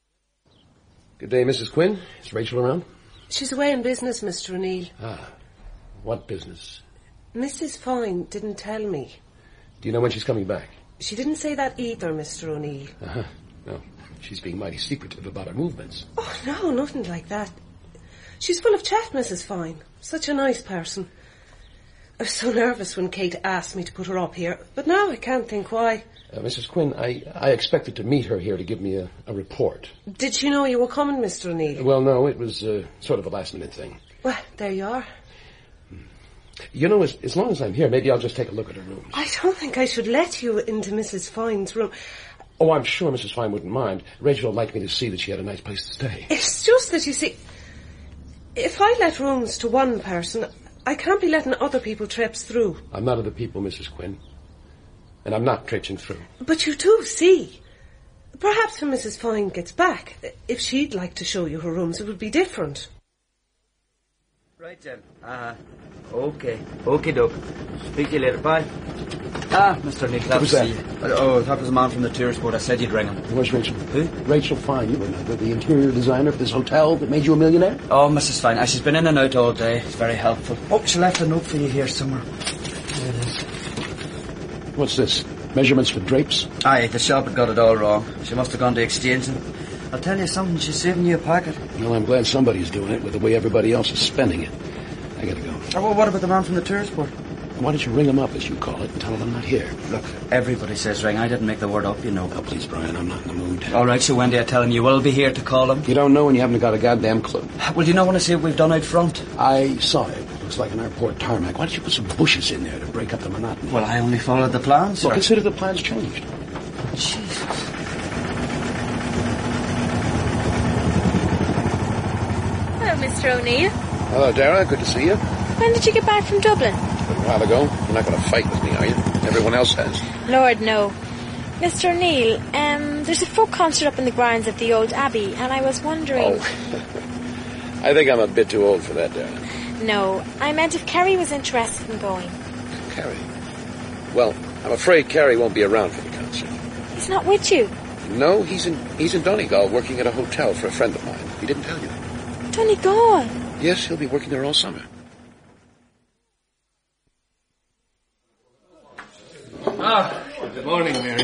Good day, Missus Quinn. Is Rachel around? She's away on business, Mister O'Neill. Ah, what business? Missus Fine didn't tell me. Do you know when she's coming back? She didn't say that either, Mister O'Neill. Uh-huh. No, she's being mighty secretive about her movements. Oh, no, nothing like that. She's full of chat, Missus Fine. Such a nice person. I was so nervous when Kate asked me to put her up here, but now I can't think why. Uh, Missus Quinn, I, I expected to meet her here to give me a, a report. Did she know you were coming, Mister O'Neill? Well, no, it was uh, sort of a last-minute thing. Well, there you are. You know, as, as long as I'm here, maybe I'll just take a look at her rooms. I don't think I should let you into Missus Fine's room. Oh, I'm sure Missus Fine wouldn't mind. Rachel would like me to see that she had a nice place to stay. It's just that, you see, if I let rooms to one person, I can't be letting other people traipse through. I'm not of the people, Missus Quinn. And I'm not traipsing through. But you do see. Perhaps when Missus Fine gets back, if she'd like to show you her rooms, it would be different. Right then. Uh, okay. Okay, doke. Speak to you later. Bye. Ah, Mister O'Neill, glad Who's to that? see you. Oh, that was the man from the tourist board. I said you'd ring him. Where's Rachel? Who? Rachel Fine, you remember, the interior designer for this hotel that made you a millionaire? Oh, Missus Fine. Uh, she's been in and out all day. It's very helpful. Oh, she left a note for you here somewhere. There it is. What's this? Measurements for drapes? Aye, the shop had got it all wrong. She must have gone to exchange them. I'll tell you something, she's saving you a packet. Well, I'm glad somebody's doing it with the way everybody else is spending it. I gotta go. Oh, well, what about the man from the tourist board? Why don't you ring him up, as you call it, and tell him I'm not here? Look, everybody says ring. I didn't make the word up, you know. Oh, please, Brian, I'm not in the mood. All right, so Wendy, I tell him you will be here to call him. You don't know and you haven't got a goddamn clue. Well, do you not want to see what we've done out front? I saw it. It looks like an airport tarmac. Why don't you put some bushes in there to break up the monotony? Well, I only followed the plans, sir. Well, consider the plans changed. Jesus. Hello, Mister O'Neill. Hello, Dara. Good to see you. When did you get back from Dublin? A while ago. You're not going to fight with me, are you? Everyone else has. Lord, no. Mister O'Neill, um, there's a folk concert up in the grounds of the old Abbey, and I was wondering... Oh. I think I'm a bit too old for that, Dara. No, I meant if Kerry was interested in going. Kerry? Well, I'm afraid Kerry won't be around for the concert. He's not with you? No, he's in he's in Donegal working at a hotel for a friend of mine. He didn't tell you. Donegal? Yes, he'll be working there all summer. Ah, good morning, Mary.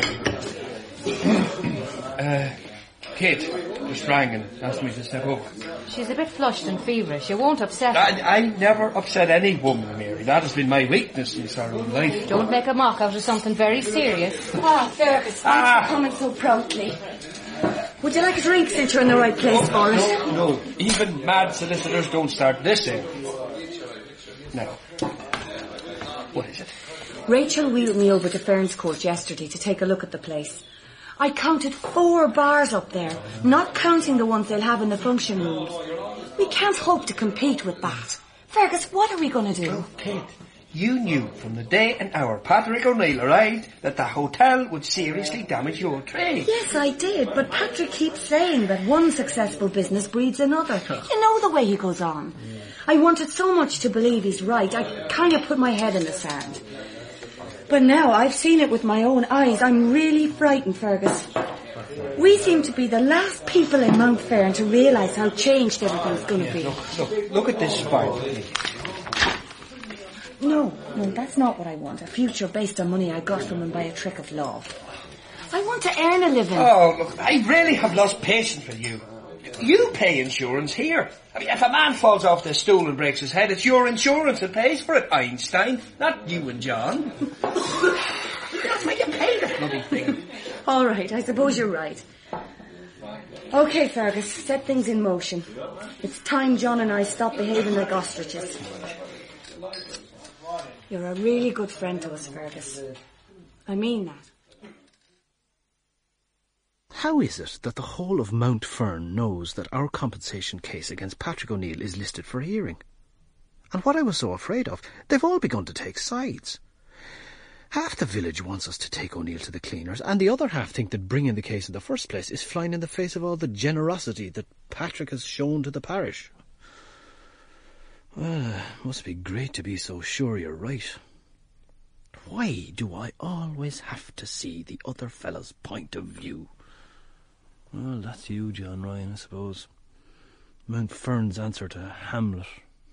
uh, Kate just rang and asked me to step up. She's a bit flushed and feverish. You won't upset her. I, I never upset any woman, Mary. That has been my weakness in our own life. Don't make a mock out of something very serious. Ah, Fergus, thanks Ah. for coming so promptly. Would you like a drink since you're in the right place for it? No, no. Even mad solicitors don't start this in. Now, what is it? Rachel wheeled me over to Ferns Court yesterday to take a look at the place. I counted four bars up there, not counting the ones they'll have in the function rooms. We can't hope to compete with that. Fergus, what are we going to do? Oh, Kate, you knew from the day and hour Patrick O'Neill arrived that the hotel would seriously damage your trade. Yes, I did, but Patrick keeps saying that one successful business breeds another. You know the way he goes on. I wanted so much to believe he's right, I kind of put my head in the sand. But now I've seen it with my own eyes. I'm really frightened, Fergus. We seem to be the last people in Mount Fairn to realise how changed everything's going to be. Look, look, look at this file. No, no, that's not what I want. A future based on money I got from him by a trick of law. I want to earn a living. Oh, look, I really have lost patience with you. You pay insurance here. I mean, if a man falls off the stool and breaks his head, it's your insurance that pays for it, Einstein, not you and John. That's why you pay the bloody thing. All right, I suppose you're right. Okay, Fergus, set things in motion. It's time John and I stop behaving like ostriches. You're a really good friend to us, Fergus. I mean that. How is it that the whole of Mount Fern knows that our compensation case against Patrick O'Neill is listed for hearing? And what I was so afraid of, they've all begun to take sides. Half the village wants us to take O'Neill to the cleaners, and the other half think that bringing the case in the first place is flying in the face of all the generosity that Patrick has shown to the parish. Well, it must be great to be so sure you're right. Why do I always have to see the other fella's point of view? Well, that's you, John Ryan, I suppose. Mount Fern's answer to Hamlet.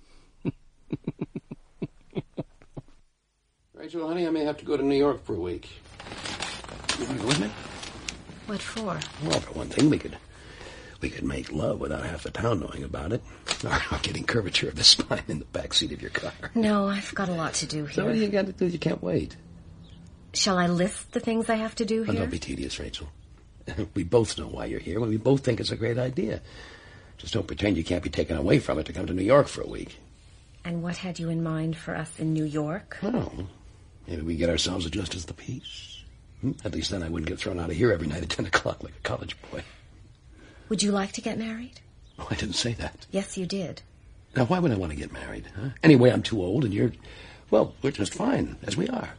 Rachel, honey, I may have to go to New York for a week. You want to go with me? What for? Well, for one thing, we could we could make love without half the town knowing about it. Or getting curvature of the spine in the back seat of your car. No, I've got a lot to do here. So what do you got to do? You can't wait. Shall I list the things I have to do Oh, here? don't be tedious, Rachel. We both know why you're here, and we both think it's a great idea. Just don't pretend you can't be taken away from it to come to New York for a week. And what had you in mind for us in New York? Oh, maybe we get ourselves a justice of the peace. Hmm? At least then I wouldn't get thrown out of here every night at ten o'clock like a college boy. Would you like to get married? Oh, I didn't say that. Yes, you did. Now, why would I want to get married? Huh? Anyway, I'm too old, and you're... Well, we're just fine, as we are.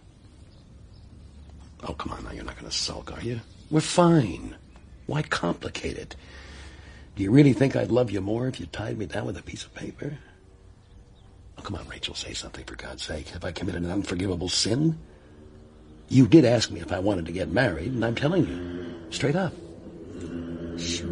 Oh, come on now, you're not going to sulk, are you? We're fine. Why complicate it? Do you really think I'd love you more if you tied me down with a piece of paper? Oh, come on, Rachel, say something, for God's sake. Have I committed an unforgivable sin? You did ask me if I wanted to get married, and I'm telling you, straight up. Sure.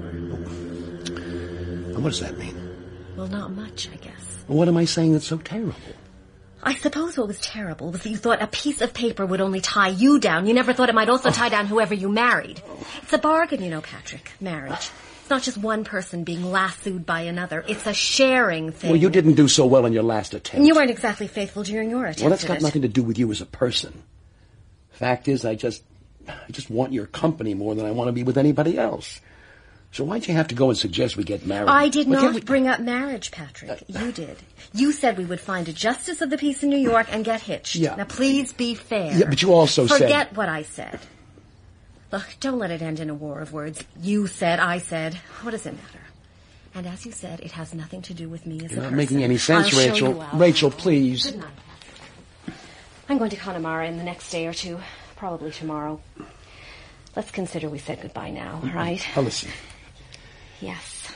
And what does that mean? Well, not much, I guess. What am I saying that's so terrible? I suppose what was terrible was that you thought a piece of paper would only tie you down. You never thought it might also tie down whoever you married. It's a bargain, you know, Patrick. Marriage. It's not just one person being lassoed by another. It's a sharing thing. Well, you didn't do so well in your last attempt. And you weren't exactly faithful during your attempt. Well, that's at got it. nothing to do with you as a person. Fact is, I just, I just want your company more than I want to be with anybody else. So why'd you have to go and suggest we get married? I did Why not can't we- bring up marriage, Patrick. You did. You said we would find a justice of the peace in New York and get hitched. Yeah. Now, please be fair. Yeah, but you also said... Forget what I said. Look, don't let it end in a war of words. You said, I said. What does it matter? And as you said, it has nothing to do with me as You're a not person. making any sense, I'll show Rachel. you out. Rachel, please. Good night, Patrick. I'm going to Connemara in the next day or two. Probably tomorrow. Let's consider we said goodbye now, all right? Now listen. Yes.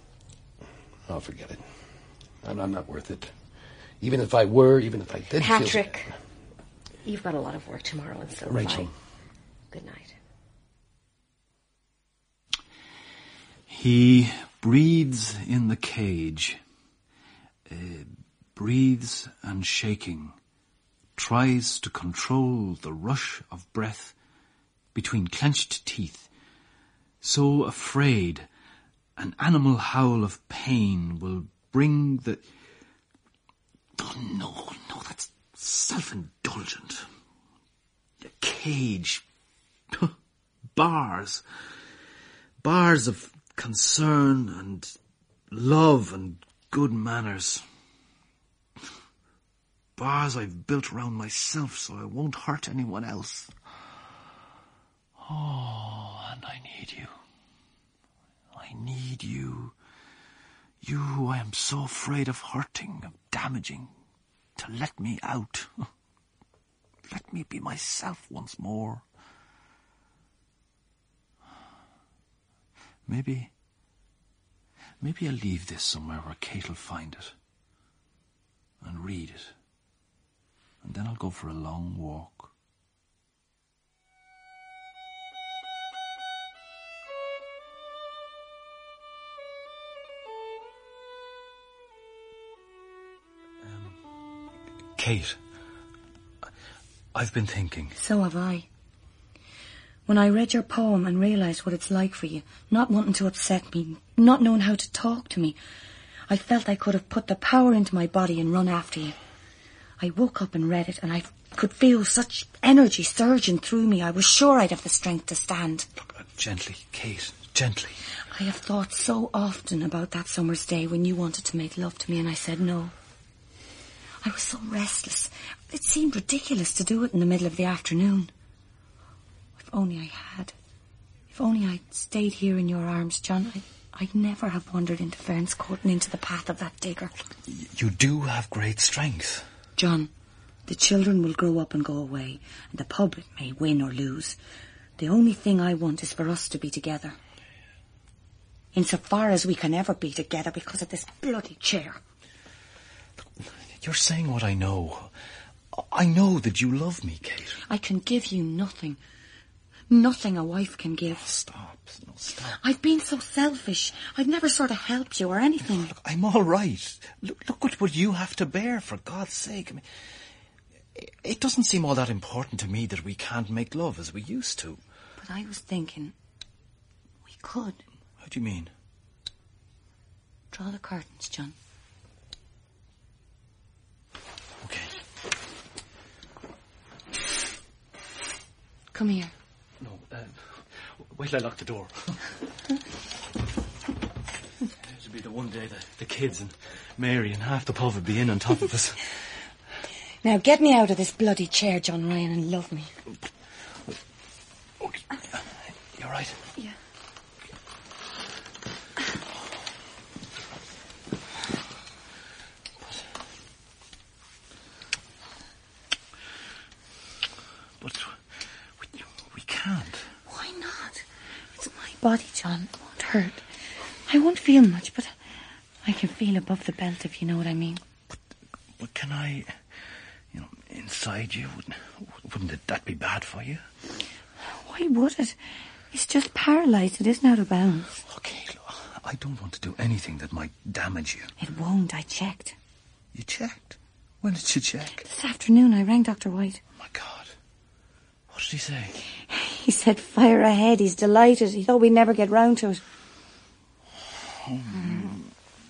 Oh, forget it. I'm, I'm not worth it. Even if I were, even if I did feel... Patrick, you've got a lot of work tomorrow, and so have Rachel. I. Good night. He breathes in the cage, uh, breathes and shaking, tries to control the rush of breath between clenched teeth, so afraid an animal howl of pain will bring the... Oh, no, no, that's self-indulgent. A cage. Bars. Bars of concern and love and good manners. Bars I've built around myself so I won't hurt anyone else. Oh, and I need you. I need you. You who I am so afraid of hurting, of damaging, to let me out. Let me be myself once more. Maybe, maybe I'll leave this somewhere where Kate will find it and read it. And then I'll go for a long walk. Um, Kate, I've been thinking. So have I. When I read your poem and realised what it's like for you, not wanting to upset me, not knowing how to talk to me, I felt I could have put the power into my body and run after you. I woke up and read it, and I could feel such energy surging through me. I was sure I'd have the strength to stand. Gently, Kate, gently. I have thought so often about that summer's day when you wanted to make love to me and I said no. I was so restless. It seemed ridiculous to do it in the middle of the afternoon. If only I had. If only I'd stayed here in your arms, John, I, I'd never have wandered into Ferns Court and into the path of that digger. You do have great strength. John, the children will grow up and go away, and the public may win or lose. The only thing I want is for us to be together. Insofar as we can ever be together because of this bloody chair. Look, You're saying what I know. I know that you love me, Kate. I can give you nothing. Nothing a wife can give. Stop. No, stop. I've been so selfish. I've never sort of helped you or anything. Look, I'm all right. Look, look at what you have to bear, for God's sake. I mean, it doesn't seem all that important to me that we can't make love as we used to. But I was thinking we could. How do you mean? Draw the curtains, John. Okay. Come here. No, uh, wait till I lock the door. It'll be the one day that the kids and Mary and half the pub will be in on top of us. Now get me out of this bloody chair, John Ryan, and love me. Okay. You all right? Yeah. But we, we can't. Why not? It's my body, John. It won't hurt. I won't feel much, but I can feel above the belt, if you know what I mean. But, but can I, you know, inside you, wouldn't, wouldn't it, that be bad for you? Why would it? It's just paralysed. It isn't out of bounds. Okay, look, I don't want to do anything that might damage you. It won't. I checked. You checked? When did you check? This afternoon I rang Doctor White. Oh, my God. What did he say? He said fire ahead. He's delighted. He thought we'd never get round to it. Oh. Mm.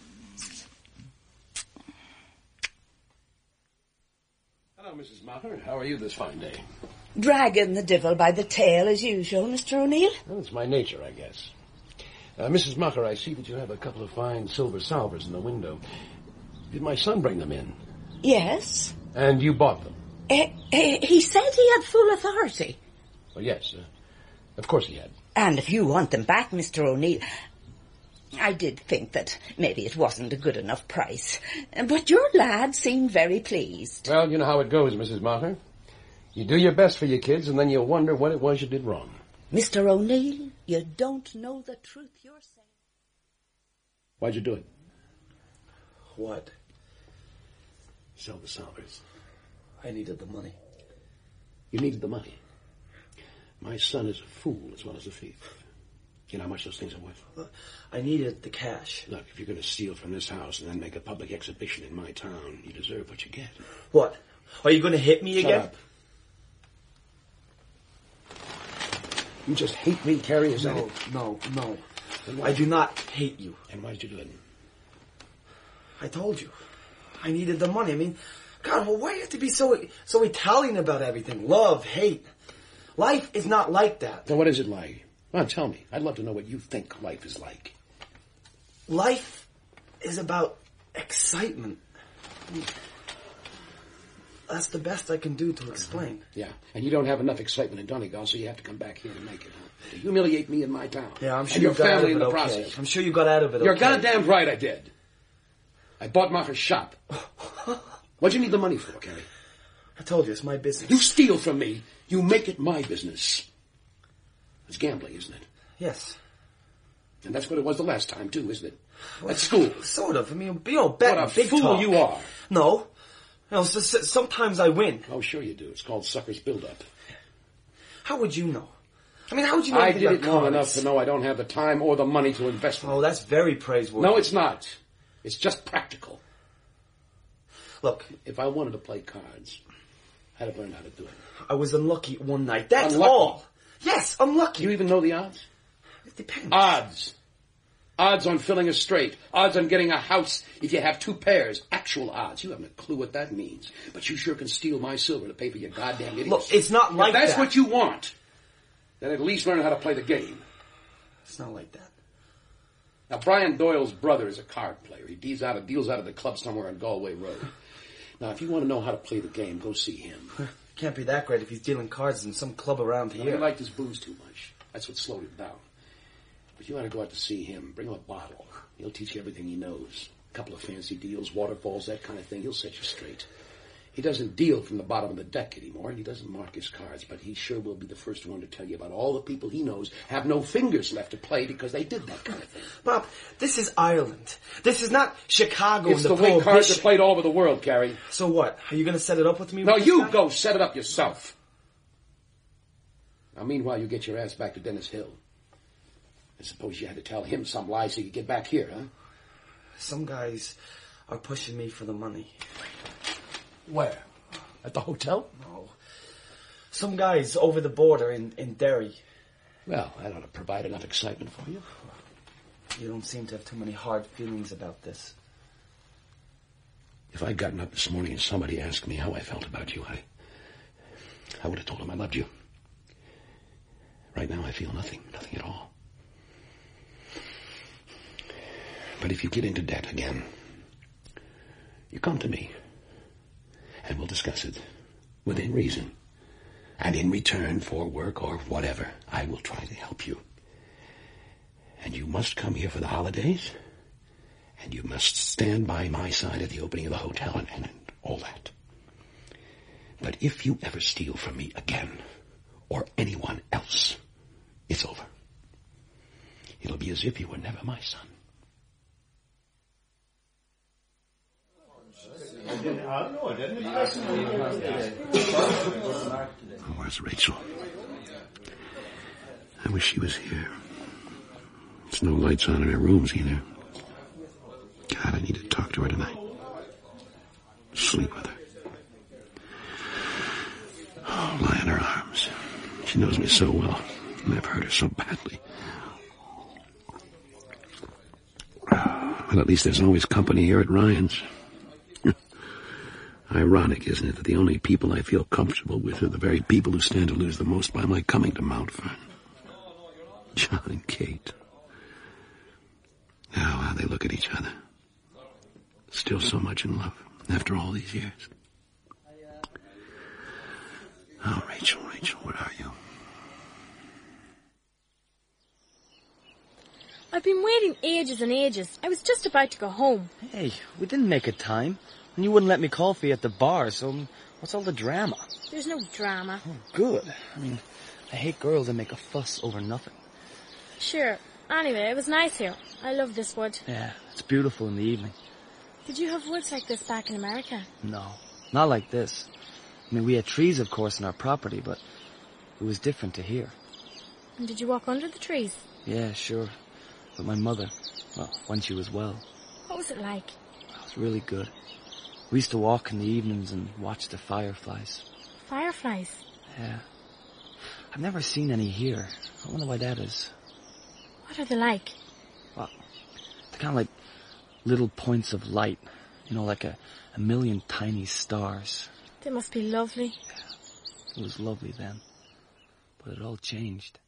Hello, Missus Maher. How are you this fine day? Dragging the devil by the tail as usual, Mister O'Neill. Well, it's my nature, I guess. Uh, Missus Maher, I see that you have a couple of fine silver salvers in the window. Did my son bring them in? Yes. And you bought them? Uh, uh, he said he had full authority. Well, yes. Uh, of course he had. And if you want them back, Mister O'Neill, I did think that maybe it wasn't a good enough price. But your lad seemed very pleased. Well, you know how it goes, Missus Maher. You do your best for your kids, and then you'll wonder what it was you did wrong. Mister O'Neill, you don't know the truth you're saying. Why'd you do it? What? Sell the salvers. I needed the money. You needed the money. My son is a fool as well as a thief. You know how much those things are worth? Well, I needed the cash. Look, if you're going to steal from this house and then make a public exhibition in my town, you deserve what you get. What? Are you going to hit me Shut again? Up. You just hate me, Carrie, is no, that it? No, no, no. I do not hate you. And why did you do it? I told you. I needed the money. I mean, God, well, why do you have to be so so Italian about everything? Love, hate. Life is not like that. Now, what is it like? Come on, tell me. I'd love to know what you think life is like. Life is about excitement. That's the best I can do to explain. Yeah, and you don't have enough excitement in Donegal, so you have to come back here to make it. Huh? To humiliate me in my town. Yeah, I'm sure and you your got out family of in it the okay. process. I'm sure you got out of it You're okay. goddamn right I did. I bought Maher's shop. What'd you need the money for, Carrie? I told you, it's my business. You steal from me. You make it my business. It's gambling, isn't it? Yes. And that's what it was the last time, too, isn't it? Well, at school. Sort of. I mean, you know, betting, what a big fool talk. you are. No. You know, so, so, sometimes I win. Oh, sure you do. It's called sucker's build-up. How would you know? I mean, how would you know I anything did about it long cards? enough to know I don't have the time or the money to invest in it. Oh, that's very praiseworthy. No, it's not. It's just practical. Look, if I wanted to play cards, I'd have learned how to do it. I was unlucky one night. That's unlucky. all. Yes, unlucky. Do you even know the odds? It depends. Odds. Odds on filling a straight. Odds on getting a house if you have two pairs. Actual odds. You haven't a clue what that means. But you sure can steal my silver to pay for your goddamn idiots. Look, it's not like if that's that. what you want, then at least learn how to play the game. It's not like that. Now, Brian Doyle's brother is a card player. He deals out of, deals out of the club somewhere on Galway Road. Now, if you want to know how to play the game, go see him. Can't be that great if he's dealing cards in some club around No, here. he liked his booze too much. That's what slowed him down. But you ought to go out to see him. Bring him a bottle. He'll teach you everything he knows. A couple of fancy deals, waterfalls, that kind of thing. He'll set you straight. He doesn't deal from the bottom of the deck anymore, and he doesn't mark his cards, but he sure will be the first one to tell you about all the people he knows have no fingers left to play because they did that kind of thing. Bob, this is Ireland. This is not Chicago. It's and the, the way cards prohibition. are played all over the world, Gary. So what? Are you going to set it up with me? No, with this you guy? go set it up yourself. Now, meanwhile, you get your ass back to Dennis Hill. I suppose you had to tell him some lie so you could get back here, huh? Some guys are pushing me for the money. Where? At the hotel? No. Some guys over the border in, in Derry. Well, that ought to provide enough excitement for you. You don't seem to have too many hard feelings about this. If I'd gotten up this morning and somebody asked me how I felt about you, I, I would have told them I loved you. Right now I feel nothing, nothing at all. But if you get into debt again, you come to me, and we'll discuss it within reason. And in return for work or whatever, I will try to help you. And you must come here for the holidays, and you must stand by my side at the opening of the hotel and, and all that. But if you ever steal from me again, or anyone else, it's over. It'll be as if you were never my son. Where's Rachel? I wish she was here. There's no lights on in her rooms either. God, I need to talk to her tonight. Sleep with her. Oh, lie in her arms. She knows me so well, and I've hurt her so badly. Well, at least there's always company here at Ryan's. Ironic, isn't it, that the only people I feel comfortable with are the very people who stand to lose the most by my coming to Mount Fern. John and Kate. Oh, how they look at each other. Still so much in love, after all these years. Oh, Rachel, Rachel, where are you? I've been waiting ages and ages. I was just about to go home. Hey, we didn't make a time. And you wouldn't let me call for you at the bar, so what's all the drama? There's no drama. Oh, good. I mean, I hate girls that make a fuss over nothing. Sure. Anyway, it was nice here. I love this wood. Yeah, it's beautiful in the evening. Did you have woods like this back in America? No, not like this. I mean, we had trees, of course, on our property, but it was different to here. And did you walk under the trees? Yeah, sure. But my mother, well, when she was well. What was it like? It was really good. We used to walk in the evenings and watch the fireflies. Fireflies? Yeah. I've never seen any here. I wonder why that is. What are they like? Well, they're kind of like little points of light. You know, like a, a million tiny stars. They must be lovely. Yeah. It was lovely then. But it all changed.